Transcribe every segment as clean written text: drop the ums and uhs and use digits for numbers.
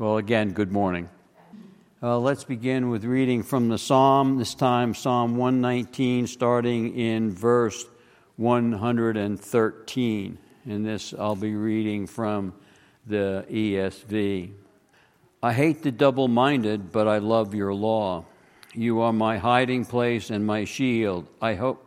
Well, again, good morning. Let's begin with reading from the Psalm, this time Psalm 119, starting in verse 113. In this, I'll be reading from the ESV. I hate the double-minded, but I love your law. You are my hiding place and my shield. I hope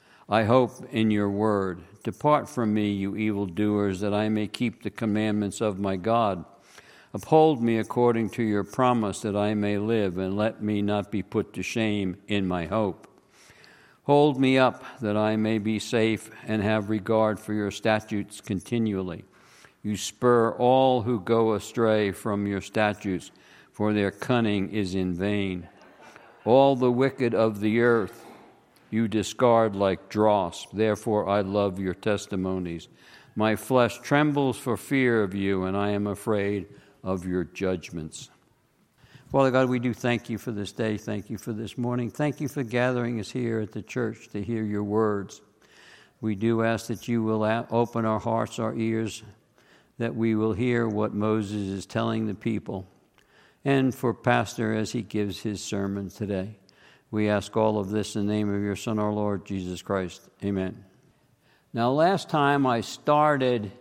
in your word. Depart from me, you evildoers, that I may keep the commandments of my God. Uphold me according to your promise, that I may live, and let me not be put to shame in my hope. Hold me up, that I may be safe and have regard for your statutes continually. You spur all who go astray from your statutes, for their cunning is in vain. All the wicked of the earth you discard like dross. Therefore I love your testimonies. My flesh trembles for fear of you, and I am afraid of your judgments. Father God, we do thank you for this day. Thank you for this morning. Thank you for gathering us here at the church to hear your words. We do ask that you will open our hearts, our ears, that we will hear what Moses is telling the people, and for Pastor as he gives his sermon today. We ask all of this in the name of your Son, our Lord, Jesus Christ. Amen. Now, last time I started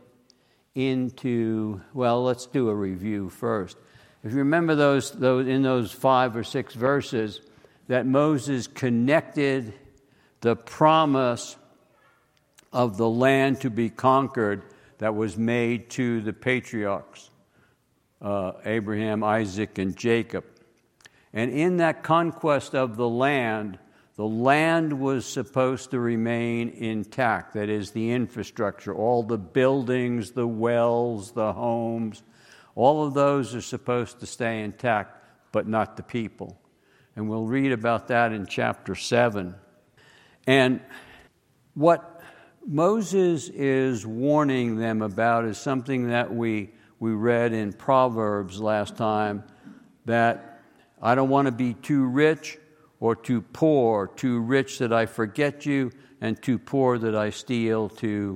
into, let's do a review first. If you remember those in those 5 or 6 verses, that Moses connected the promise of the land to be conquered that was made to the patriarchs, Abraham, Isaac, and Jacob. And in that conquest of the land was supposed to remain intact. That is, the infrastructure, all the buildings, the wells, the homes, all of those are supposed to stay intact, but not the people. And we'll read about that in chapter 7. And what Moses is warning them about is something that we read in Proverbs last time, that I don't want to be too rich or too poor, too rich that I forget you, and too poor that I steal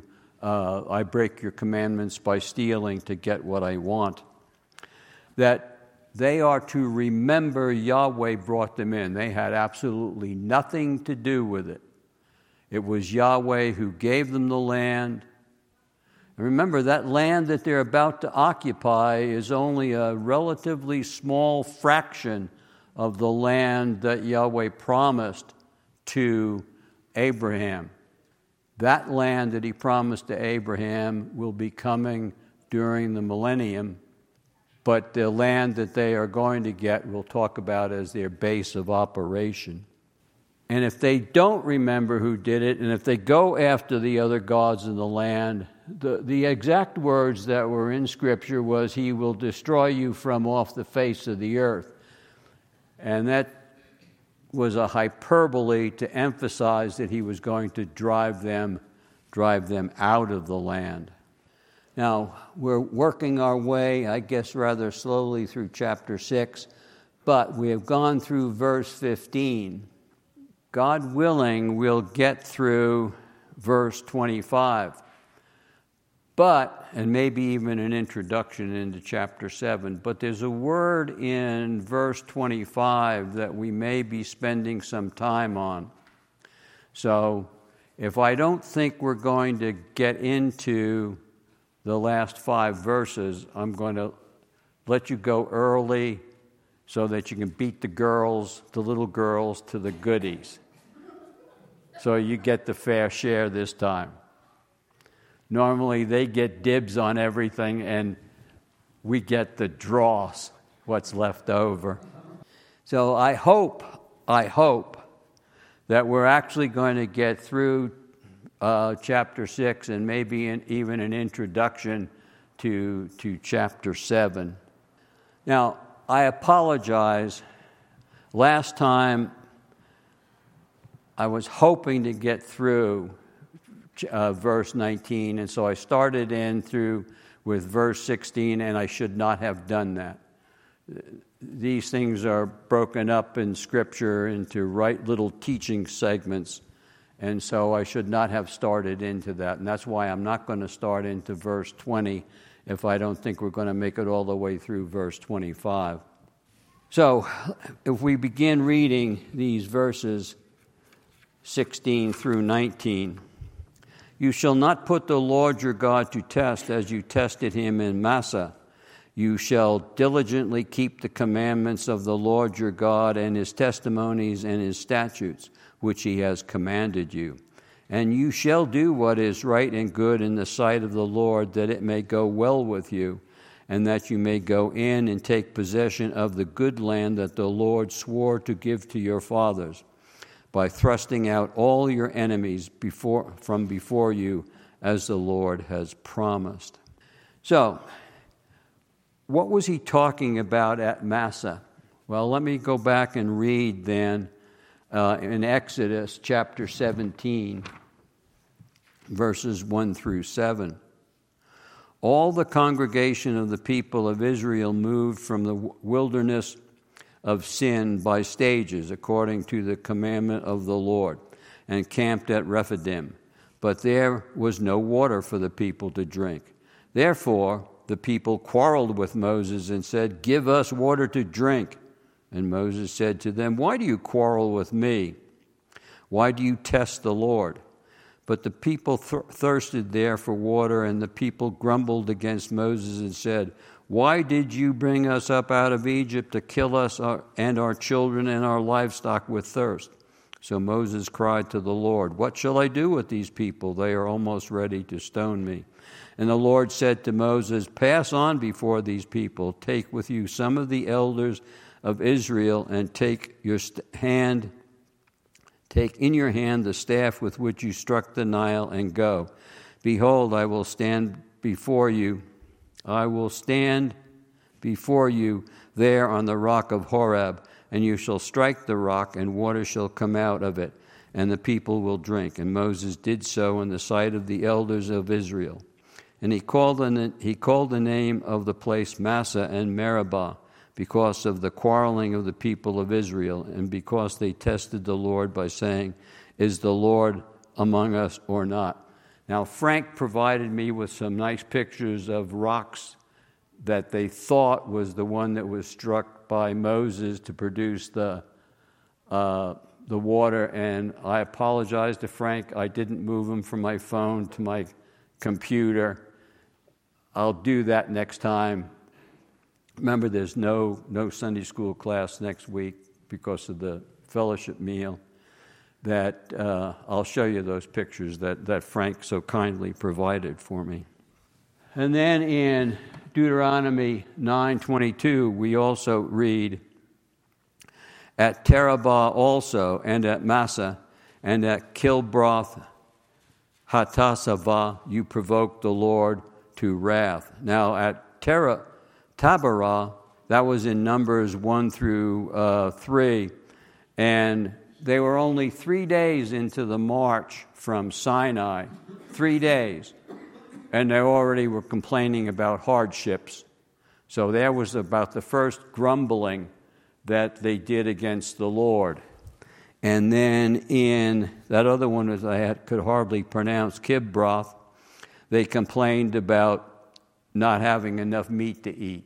I break your commandments by stealing to get what I want. That they are to remember Yahweh brought them in. They had absolutely nothing to do with it. It was Yahweh who gave them the land. And remember, that land that they're about to occupy is only a relatively small fraction of the land that Yahweh promised to Abraham. That land that he promised to Abraham will be coming during the millennium, but the land that they are going to get we'll talk about as their base of operation. And if they don't remember who did it, and if they go after the other gods in the land, the exact words that were in Scripture was, he will destroy you from off the face of the earth. And that was a hyperbole to emphasize that he was going to drive them out of the land. Now, we're working our way, I guess, rather slowly through chapter 6, but we have gone through verse 15. God willing, we'll get through verse 25. And maybe even an introduction into chapter 7. But there's a word in verse 25 that we may be spending some time on. So if I don't think we're going to get into the last 5 verses, I'm going to let you go early so that you can beat the little girls to the goodies. So you get the fair share this time. Normally they get dibs on everything and we get the dross, what's left over. So I hope that we're actually going to get through chapter 6 and maybe even an introduction to chapter 7. Now, I apologize. Last time I was hoping to get through verse 19, and so I started with verse 16, and I should not have done that. These things are broken up in Scripture into right little teaching segments, and so I should not have started into that, and that's why I'm not going to start into verse 20 if I don't think we're going to make it all the way through verse 25. So, if we begin reading these verses 16 through 19, you shall not put the Lord your God to test as you tested him in Massah. You shall diligently keep the commandments of the Lord your God and his testimonies and his statutes, which he has commanded you. And you shall do what is right and good in the sight of the Lord, that it may go well with you, and that you may go in and take possession of the good land that the Lord swore to give to your fathers, by thrusting out all your enemies from before you, as the Lord has promised. So, what was he talking about at Massah? Well, let me go back and read then in Exodus chapter 17, verses 1 through 7. All the congregation of the people of Israel moved from the wilderness of sin by stages, according to the commandment of the Lord, and camped at Rephidim. But there was no water for the people to drink. Therefore, the people quarreled with Moses and said, "Give us water to drink." And Moses said to them, "Why do you quarrel with me? Why do you test the Lord?" But the people thirsted there for water, and the people grumbled against Moses and said, "Why did you bring us up out of Egypt to kill us and our children and our livestock with thirst?" So Moses cried to the Lord, "What shall I do with these people? They are almost ready to stone me." And the Lord said to Moses, "Pass on before these people. Take with you some of the elders of Israel, and take in your hand the staff with which you struck the Nile, and go. Behold, I will stand before you there on the rock of Horeb, and you shall strike the rock, and water shall come out of it, and the people will drink." And Moses did so in the sight of the elders of Israel. And he called the name of the place Massah and Meribah, because of the quarreling of the people of Israel, and because they tested the Lord by saying, "Is the Lord among us or not?" Now, Frank provided me with some nice pictures of rocks that they thought was the one that was struck by Moses to produce the water, and I apologize to Frank. I didn't move them from my phone to my computer. I'll do that next time. Remember, there's no Sunday school class next week because of the fellowship meal. That I'll show you those pictures that Frank so kindly provided for me. And then in Deuteronomy 9:22, we also read, "At Terabah also, and at Massah, and at Kilbroth Hatasavah, you provoked the Lord to wrath." Now, at Taberah, that was in Numbers 1 through 3, and they were only 3 days into the march from Sinai, 3 days, and they already were complaining about hardships. So there was about the first grumbling that they did against the Lord. And then in that other one, as I could hardly pronounce, Kibroth, they complained about not having enough meat to eat.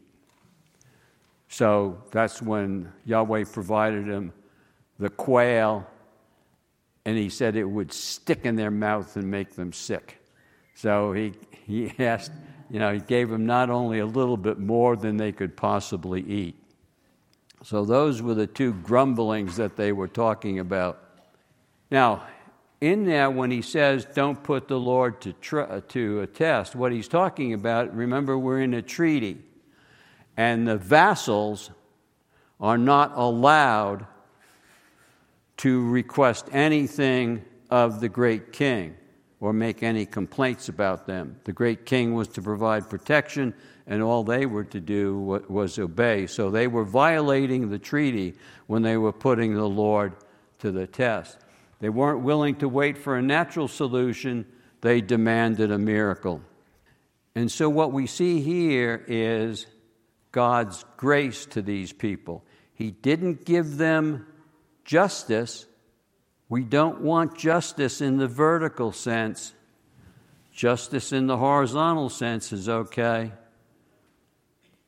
So that's when Yahweh provided them the quail, and he said it would stick in their mouth and make them sick. So he asked, he gave them not only a little bit more than they could possibly eat. So those were the two grumblings that they were talking about. Now, in there, when he says, "Don't put the Lord to a test," what he's talking about, remember, we're in a treaty, and the vassals are not allowed to request anything of the great king or make any complaints about them. The great king was to provide protection, and all they were to do was obey. So they were violating the treaty when they were putting the Lord to the test. They weren't willing to wait for a natural solution. They demanded a miracle. And so what we see here is God's grace to these people. He didn't give them justice. We don't want justice in the vertical sense. Justice in the horizontal sense is okay.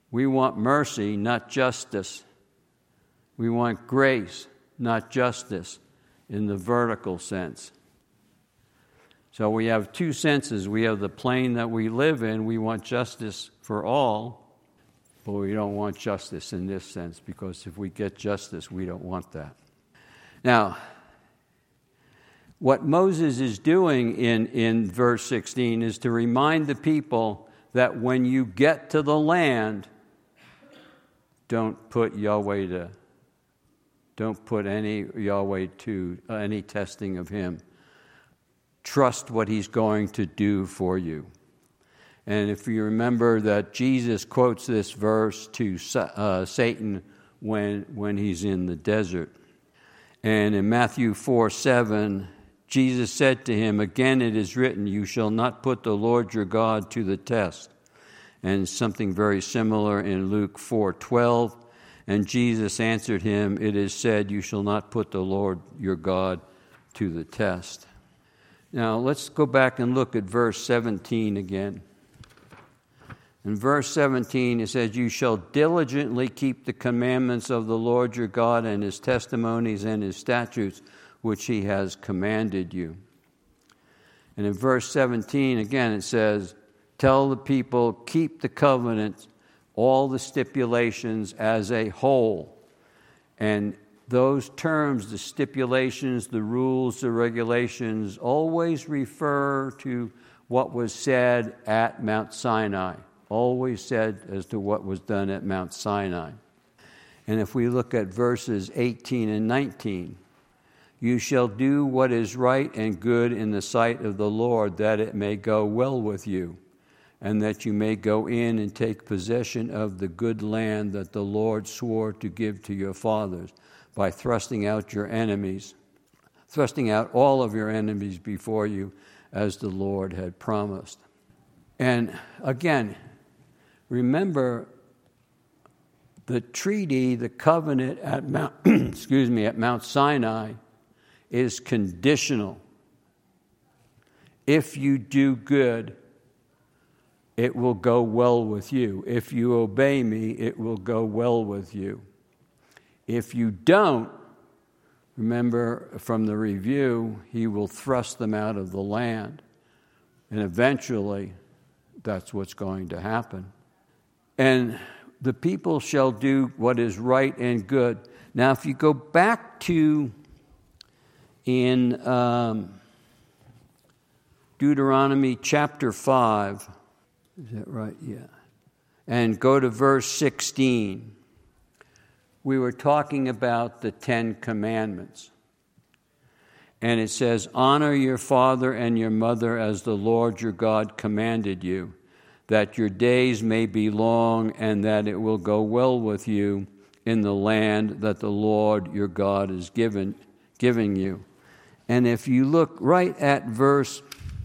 We want mercy, not justice. We want grace, not justice, in the vertical sense. So we have two senses. We have the plane that we live in. We want justice for all, but we don't want justice in this sense, because if we get justice, we don't want that. Now, what Moses is doing in verse 16 is to remind the people that when you get to the land, don't put any Yahweh to any testing of him. Trust what he's going to do for you. And if you remember that Jesus quotes this verse to Satan when he's in the desert. And in Matthew 4:7, Jesus said to him, "Again it is written, you shall not put the Lord your God to the test." And something very similar in Luke 4:12. And Jesus answered him, "It is said, you shall not put the Lord your God to the test." Now, let's go back and look at verse 17 again. In verse 17, it says, "You shall diligently keep the commandments of the Lord your God and his testimonies and his statutes, which he has commanded you." And in verse 17, again, it says, "Tell the people, keep the covenant, all the stipulations as a whole." And those terms, the stipulations, the rules, the regulations, always refer to what was said at Mount Sinai. Always said as to what was done at Mount Sinai. And if we look at verses 18 and 19, "You shall do what is right and good in the sight of the Lord, that it may go well with you, and that you may go in and take possession of the good land that the Lord swore to give to your fathers, by thrusting out all of your enemies before you, as the Lord had promised." And again, remember the treaty, the covenant at Mount Sinai is conditional. If you do good, it will go well with you. If you obey me, it will go well with you. If you don't, remember from the review, he will thrust them out of the land. And eventually, that's what's going to happen. And the people shall do what is right and good. Now, if you go back to in Deuteronomy chapter 5, is that right? Yeah. And go to verse 16. We were talking about the 10 Commandments. And it says, "Honor your father and your mother as the Lord your God commanded you, that your days may be long and that it will go well with you in the land that the Lord your God is giving you." And if you look right at verse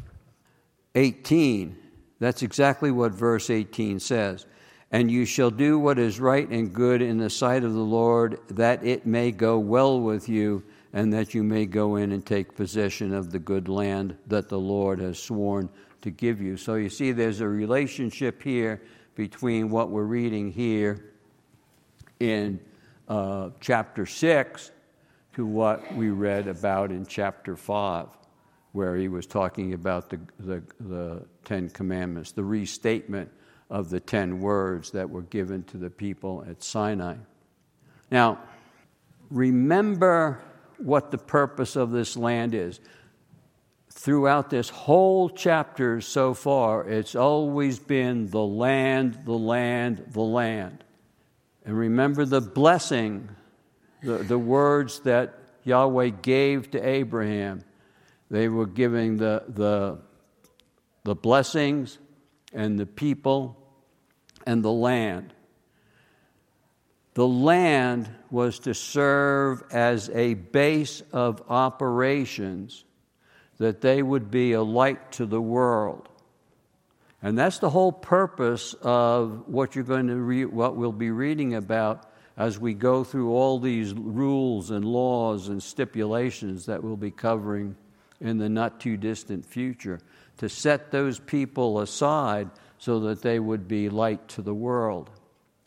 18, that's exactly what verse 18 says. "And you shall do what is right and good in the sight of the Lord, that it may go well with you, and that you may go in and take possession of the good land that the Lord has sworn to give you." So you see there's a relationship here between what we're reading here in chapter 6 to what we read about in chapter 5, where he was talking about the 10 Commandments, the restatement of the 10 words that were given to the people at Sinai. Now, remember what the purpose of this land is. Throughout this whole chapter so far, it's always been the land, the land, the land. And remember the blessing, the words that Yahweh gave to Abraham. They were giving the blessings and the people and the land. The land was to serve as a base of operations, that they would be a light to the world. And that's the whole purpose of what you're going to what we'll be reading about as we go through all these rules and laws and stipulations that we'll be covering in the not too distant future, to set those people aside so that they would be light to the world.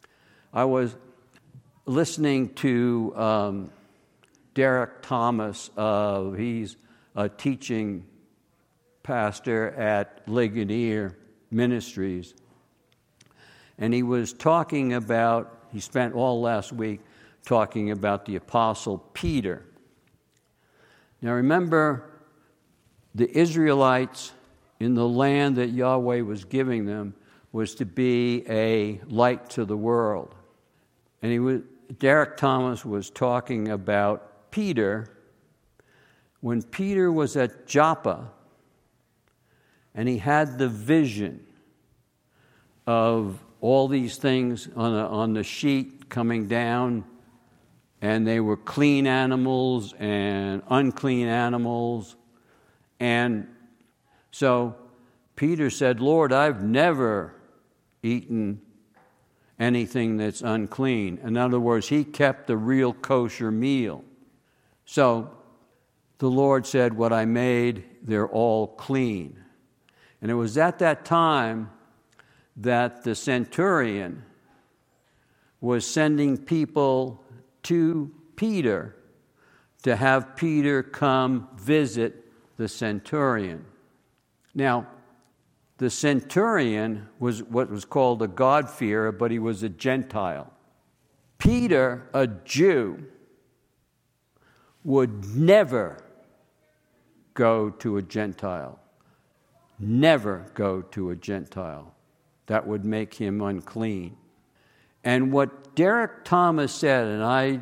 I was listening to Derek Thomas. He's a teaching pastor at Ligonier Ministries. And he was talking about, he spent all last week talking about the Apostle Peter. Now remember, the Israelites in the land that Yahweh was giving them was to be a light to the world. And Derek Thomas was talking about Peter when Peter was at Joppa and he had the vision of all these things on the sheet coming down, and they were clean animals and unclean animals. And so Peter said, Lord, I've never eaten anything that's unclean. In other words, he kept a real kosher meal. So the Lord said, what I made, they're all clean. And it was at that time that the centurion was sending people to Peter to have Peter come visit the centurion. Now, the centurion was what was called a God-fearer, but he was a Gentile. Peter, a Jew, would never go to a Gentile. Never go to a Gentile. That would make him unclean. And what Derek Thomas said, and I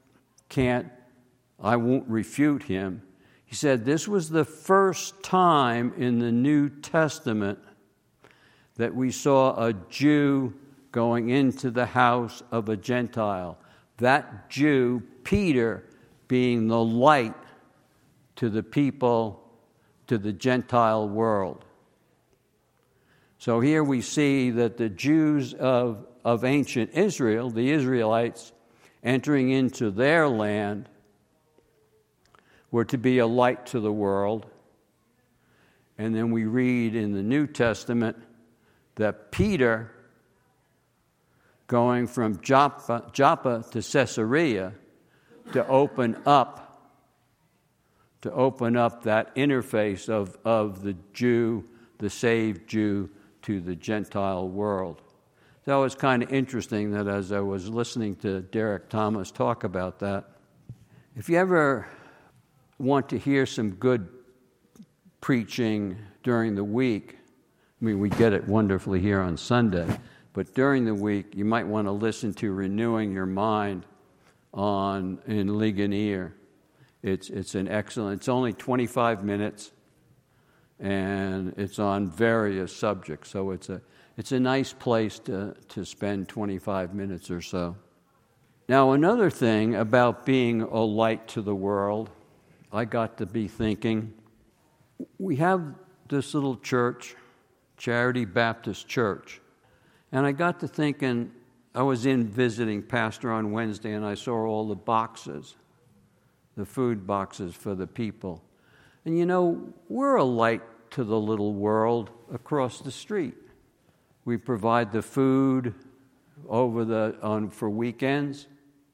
won't refute him, he said this was the first time in the New Testament that we saw a Jew going into the house of a Gentile. That Jew, Peter, being the light to the people, to the Gentile world. So here we see that the Jews of ancient Israel, the Israelites, entering into their land, were to be a light to the world. And then we read in the New Testament that Peter, going from Joppa to Caesarea, to open up that interface of the Jew, the saved Jew, to the Gentile world. So it was kind of interesting that as I was listening to Derek Thomas talk about that, if you ever want to hear some good preaching during the week, I mean, we get it wonderfully here on Sunday, but during the week, you might want to listen to Renewing Your Mind in Ligonier. It's an excellent, it's only 25 minutes, and it's on various subjects, so it's a nice place to spend 25 minutes or so. Now, another thing about being a light to the world, I got to be thinking, we have this little church, Charity Baptist Church, and I got to thinking, I was in visiting Pastor on Wednesday, and I saw all the boxes, the food boxes for the people. And you know, we're a light to the little world across the street. We provide the food for weekends.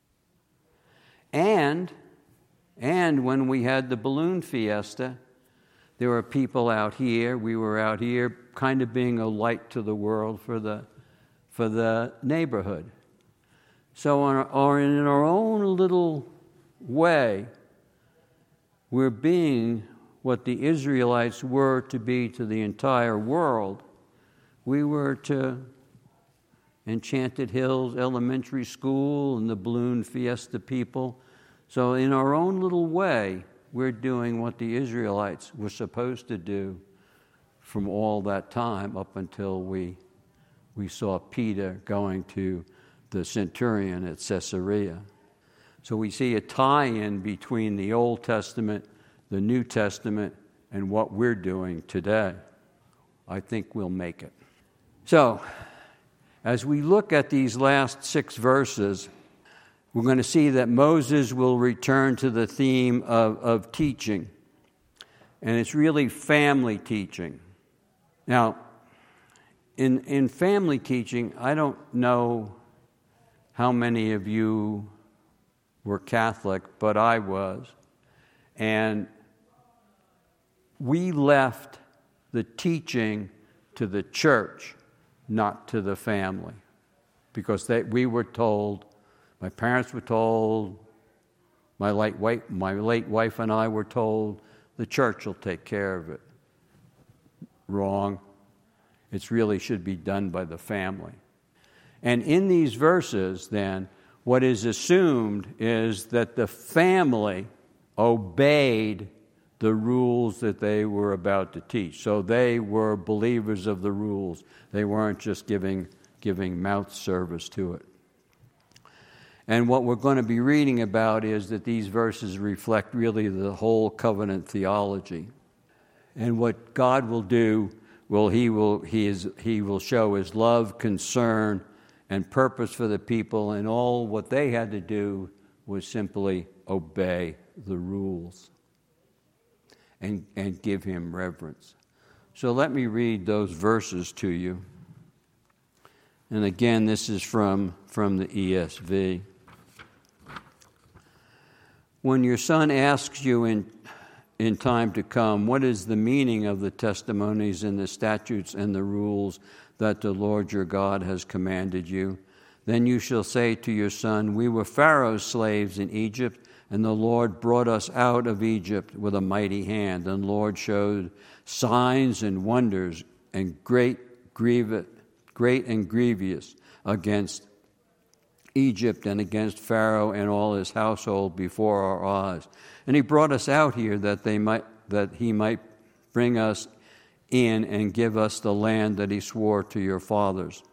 And when we had the balloon fiesta, there were people out here. We were out here kind of being a light to the world for the neighborhood. So in our own little way, we're being what the Israelites were to be to the entire world. We were to Enchanted Hills Elementary School and the balloon fiesta people. So in our own little way, we're doing what the Israelites were supposed to do from all that time up until we saw Peter going to the centurion at Caesarea. So we see a tie-in between the Old Testament, the New Testament, and what we're doing today. I think we'll make it. So, as we look at these last 6 verses, we're going to see that Moses will return to the theme of teaching. And it's really family teaching. Now, in family teaching, I don't know how many of you were Catholic, but I was. And we left the teaching to the church, not to the family. Because we were told, my parents were told, my late wife and I were told, the church will take care of it. Wrong. It really should be done by the family. And in these verses, then, what is assumed is that the family obeyed the rules that they were about to teach. So they were believers of the rules. They weren't just giving mouth service to it. And what we're going to be reading about is that these verses reflect really the whole covenant theology. And what God will do, He will show His love, concern, and purpose for the people, and all what they had to do was simply obey the rules and give Him reverence. So let me read those verses to you. And again, this is from the ESV. When your son asks you in time to come, what is the meaning of the testimonies and the statutes and the rules that the Lord your God has commanded you? Then you shall say to your son, we were Pharaoh's slaves in Egypt, and the Lord brought us out of Egypt with a mighty hand. And the Lord showed signs and wonders and great and grievous against Egypt and against Pharaoh and all his household before our eyes. And He brought us out here that He might bring us in and give us the land that He swore to your fathers.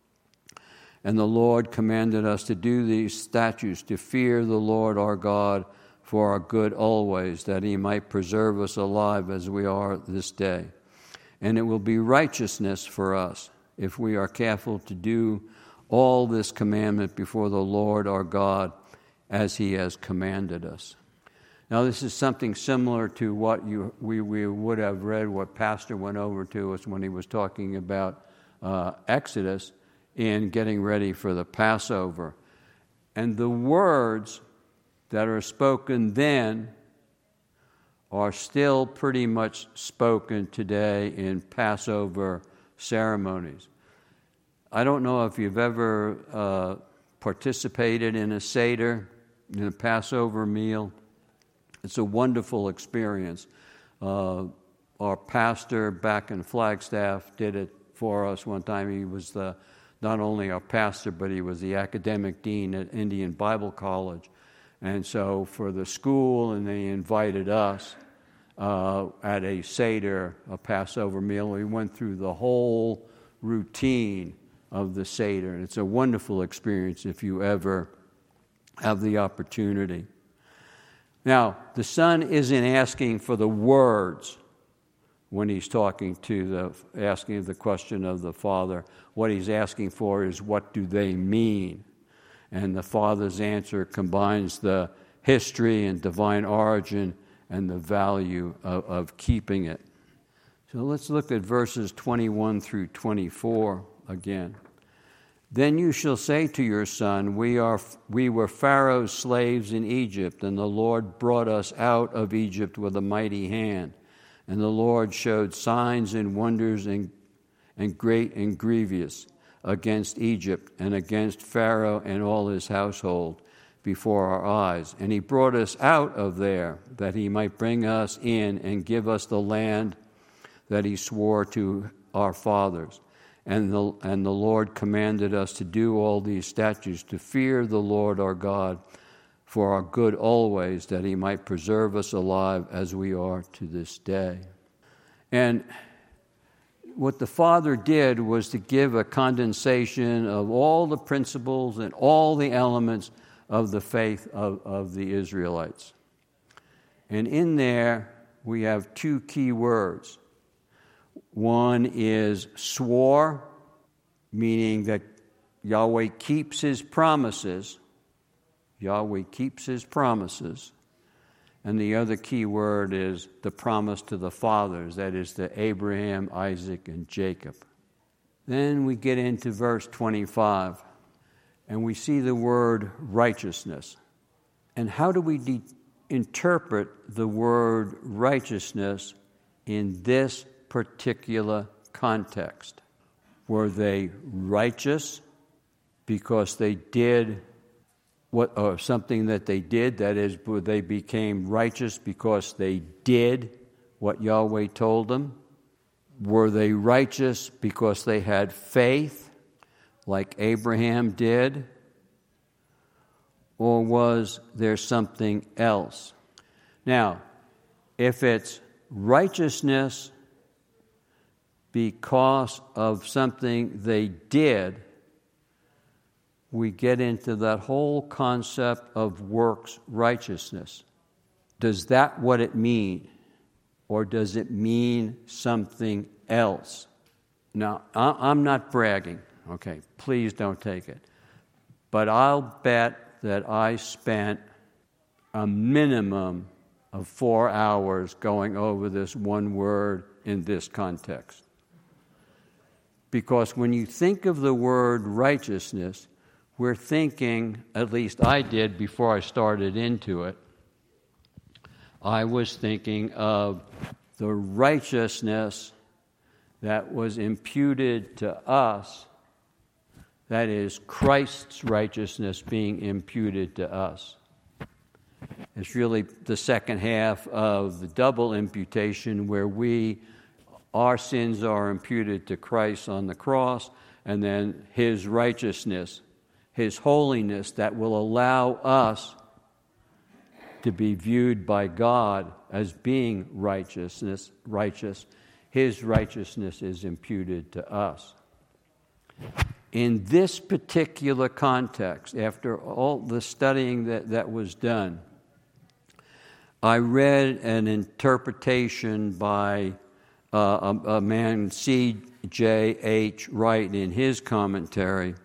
And the Lord commanded us to do these statutes, to fear the Lord our God for our good always, that He might preserve us alive as we are this day. And it will be righteousness for us if we are careful to do all this commandment before the Lord our God as He has commanded us. Now, this is something similar to what we would have read, what Pastor went over to us when he was talking about Exodus in getting ready for the Passover. And the words that are spoken then are still pretty much spoken today in Passover ceremonies. I don't know if you've ever participated in a Seder, in a Passover meal. It's a wonderful experience. Our pastor back in Flagstaff did it for us one time. He was not only our pastor, but he was the academic dean at Indian Bible College. And so for the school, and they invited us at a Seder, a Passover meal. We went through the whole routine of the Seder. And it's a wonderful experience if you ever have the opportunity. Now, the son isn't asking for the words when he's asking the question of the father. What he's asking for is, what do they mean? And the father's answer combines the history and divine origin and the value of keeping it. So let's look at verses 21 through 24 again. Then you shall say to your son, we were Pharaoh's slaves in Egypt, and the Lord brought us out of Egypt with a mighty hand. And the Lord showed signs and wonders and great and grievous against Egypt and against Pharaoh and all his household before our eyes. And He brought us out of there that He might bring us in and give us the land that He swore to our fathers. And the Lord commanded us to do all these statutes, to fear the Lord our God for our good always, that He might preserve us alive as we are to this day. And what the Father did was to give a condensation of all the principles and all the elements of the faith of the Israelites. And in there, we have two key words. One is swore, meaning that Yahweh keeps His promises. Yahweh keeps His promises. And the other key word is the promise to the fathers, that is to Abraham, Isaac, and Jacob. Then we get into verse 25. and we see the word righteousness. And how do we interpret the word righteousness in this particular context? Were they righteous because they did or something that they did? That is, they became righteous because they did what Yahweh told them? Were they righteous because they had faith, like Abraham did? Or was there something else? Now, if it's righteousness because of something they did, we get into that whole concept of works righteousness. Does that what it mean? Or does it mean something else? Now, I'm not bragging, okay? Please don't take it. But I'll bet that I spent a minimum of 4 hours going over this one word in this context. Because when you think of the word righteousness, we're thinking, at least I did before I started into it, I was thinking of the righteousness that was imputed to us, that is, Christ's righteousness being imputed to us. It's really the second half of the double imputation where our sins are imputed to Christ on the cross, and then His righteousness, His holiness that will allow us to be viewed by God as being righteous. His righteousness is imputed to us. In this particular context, after all the studying that was done, I read an interpretation by a man, C.J.H. Wright, in his commentary.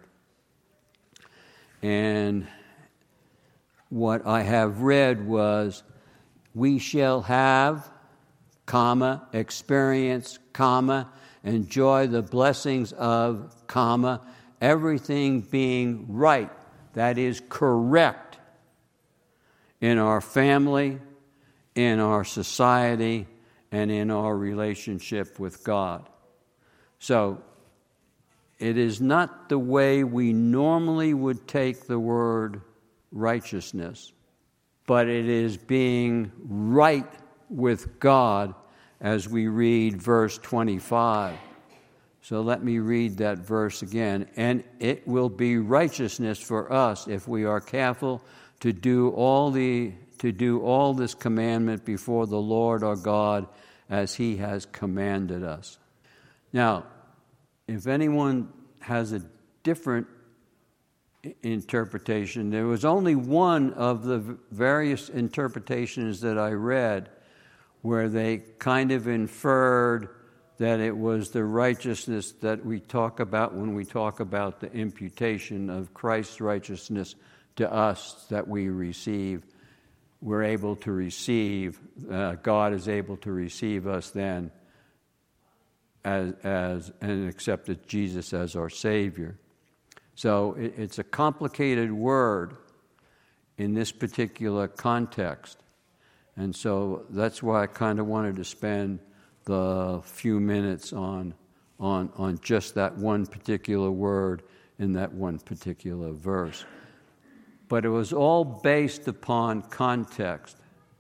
And what I have read was, we shall have, experience, enjoy the blessings of, everything being right, that is correct, in our family, in our society, and in our relationship with God. So, it is not the way we normally would take the word righteousness, but it is being right with God as we read verse 25. So let me read that verse again. And it will be righteousness for us if we are careful to do all this commandment before the Lord our God as He has commanded us. Now, if anyone has a different interpretation, there was only one of the various interpretations that I read where they kind of inferred that it was the righteousness that we talk about when we talk about the imputation of Christ's righteousness to us that we receive. We're able to receive, God is able to receive us then as and accepted Jesus as our Savior. So it's a complicated word in this particular context. And so that's why I kind of wanted to spend the few minutes on just that one particular word in that one particular verse. But it was all based upon context.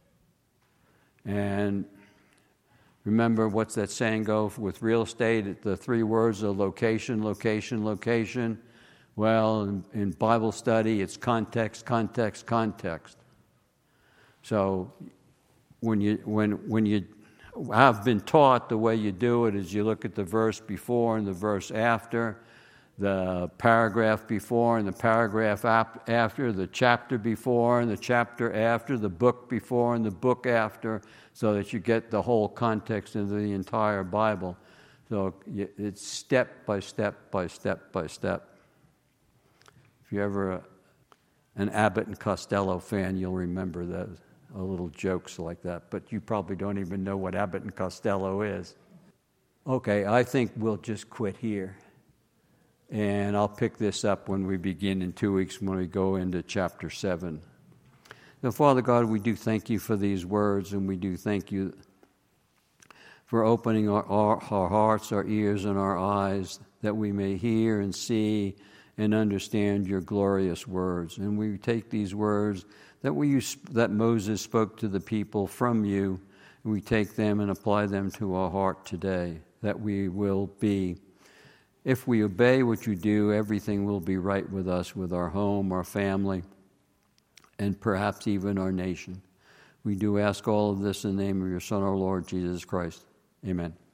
And remember, what's that saying go with real estate? The three words are location, location, location. Well, in Bible study, it's context, context, context. So when you have been taught, the way you do it is you look at the verse before and the verse after, the paragraph before and the paragraph after, the chapter before and the chapter after, the book before and the book after, so that you get the whole context of the entire Bible. So it's step by step by step by step. If you're ever an Abbott and Costello fan, you'll remember those little jokes like that. But you probably don't even know what Abbott and Costello is. Okay, I think we'll just quit here. And I'll pick this up when we begin in 2 weeks when we go into chapter 7. Now, Father God, we do thank you for these words, and we do thank you for opening our hearts, our ears, and our eyes, that we may hear and see and understand your glorious words. And we take these words that Moses spoke to the people from you, and we take them and apply them to our heart today, that we will be, if we obey what you do, everything will be right with us, with our home, our family, and perhaps even our nation. We do ask all of this in the name of your Son, our Lord Jesus Christ. Amen.